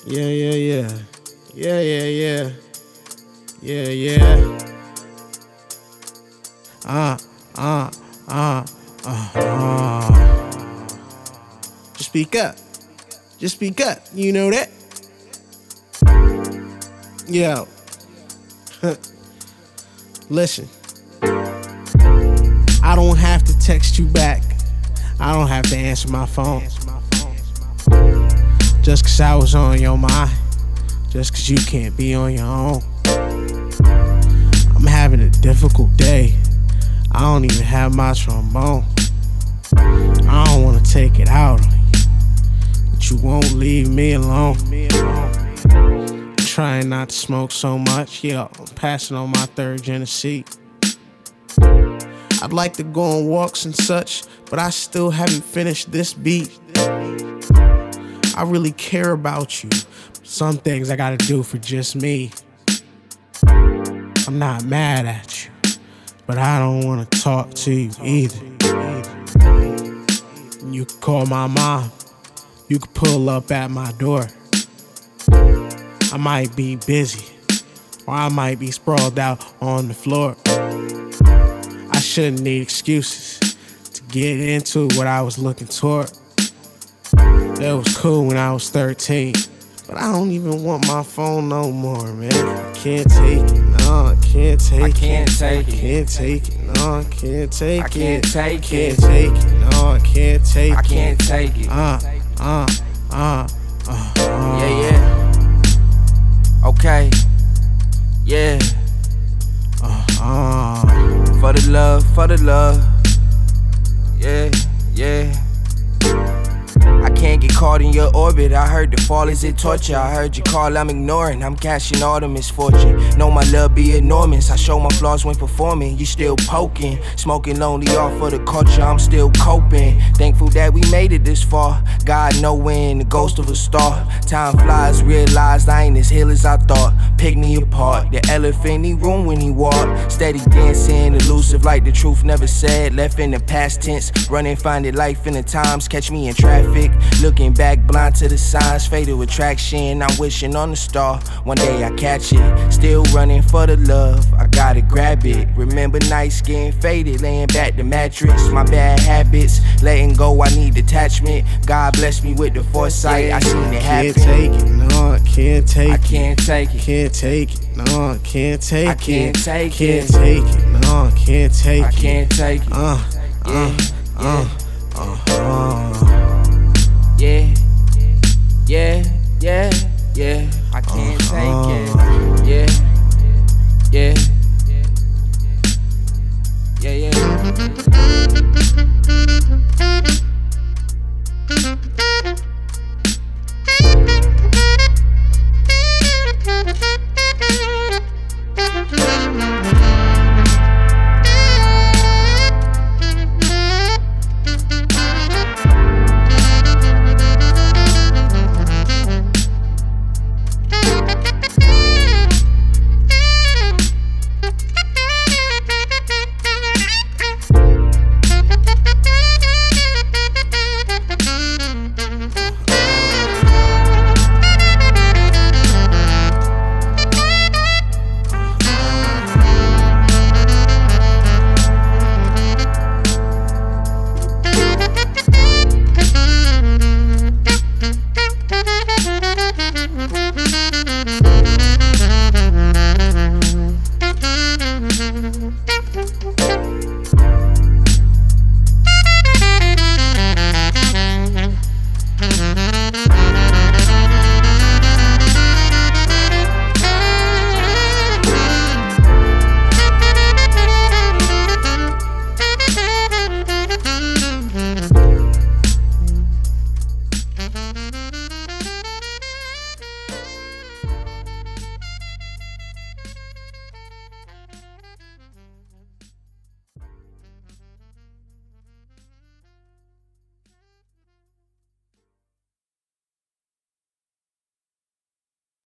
Yeah, yeah, yeah. Yeah, yeah, yeah. Yeah, yeah. Uh, uh, uh, Just speak up. Just speak up. You know that? Yo. Listen. I don't have to text you back. I don't have to answer my phone. Just 'cause I was on your mind. Just 'cause you can't be on your own. I'm having a difficult day. I don't even have my trombone. I don't wanna take it out on you, but you won't leave me alone. I'm trying not to smoke so much. Yeah, I'm passing on my third Genesee. I'd like to go on walks and such, but I still haven't finished this beat. I really care about you. Some things I gotta do for just me. I'm not mad at you, but I don't wanna talk to you either. You can call my mom. You can pull up at my door. I might be busy, or I might be sprawled out on the floor. I shouldn't need excuses to get into what I was looking toward. It was cool when I was 13, but I don't even want my phone no more, man. I can't take it, no, I can't take it. I can't take it. Can't take it, no, I can't take it. I can't take Can't it. take it, no, I can't take it. I can't take it. Yeah, yeah. Okay. Yeah. For the love, for the love. Yeah, yeah. I can't get caught in your orbit. I heard the fall is it torture. I heard you call, I'm ignoring. I'm cashing all the misfortune. Know my love be enormous. I show my flaws when performing. You still poking. Smoking lonely off for the culture. I'm still coping. Thankful that we made it this far. God knowing the ghost of a star. Time flies, realized I ain't as ill as I thought. Pick me apart. The elephant in the room when he walked. Steady dancing, elusive like the truth never said. Left in the past tense. Running, finding life in the times. Catch me in traffic. Looking back, blind to the signs, fatal attraction. I'm wishing on the star, one day I catch it. Still running for the love, I gotta grab it. Remember nights getting faded, laying back the mattress. My bad habits, letting go, I need detachment. God bless me with the foresight, I seen it happen. Can't take it, no, I can't take it. I can't take it. Can't take it, no, I can't take it. I can't take it. Can't take it, no, I can't take it. I can't take it. Yeah.